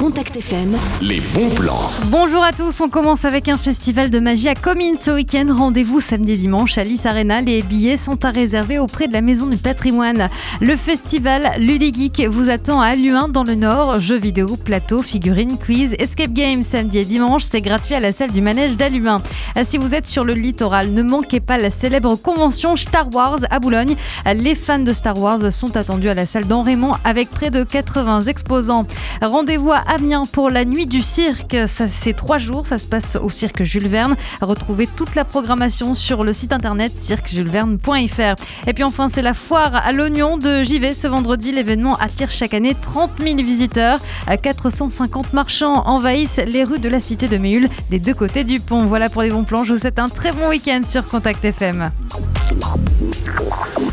Contact FM, les bons plans. Bonjour à tous, on commence avec un festival de magie à Comines ce week-end. Rendez-vous samedi et dimanche à Lys Arena. Les billets sont à réserver auprès de la Maison du Patrimoine. Le festival Ludigeek vous attend à Halluin dans le Nord. Jeux vidéo, plateaux, figurines, quiz, escape game samedi et dimanche. C'est gratuit à la salle du manège d'Halluin. Si vous êtes sur le littoral, ne manquez pas la célèbre convention Star Wars à Boulogne. Les fans de Star Wars sont attendus à la salle d'Henrémont avec près de 80 exposants. Rendez-vous à Amiens pour la nuit du cirque. C'est 3 jours, ça se passe au cirque Jules Verne. Retrouvez toute la programmation sur le site internet cirquejulesverne.fr. Et puis enfin, c'est la foire à l'oignon de JV ce vendredi. L'événement attire chaque année 30 000 visiteurs. 450 marchands envahissent les rues de la cité de Méhul des deux côtés du pont. Voilà pour les bons plans. Je vous souhaite un très bon week-end sur Contact FM.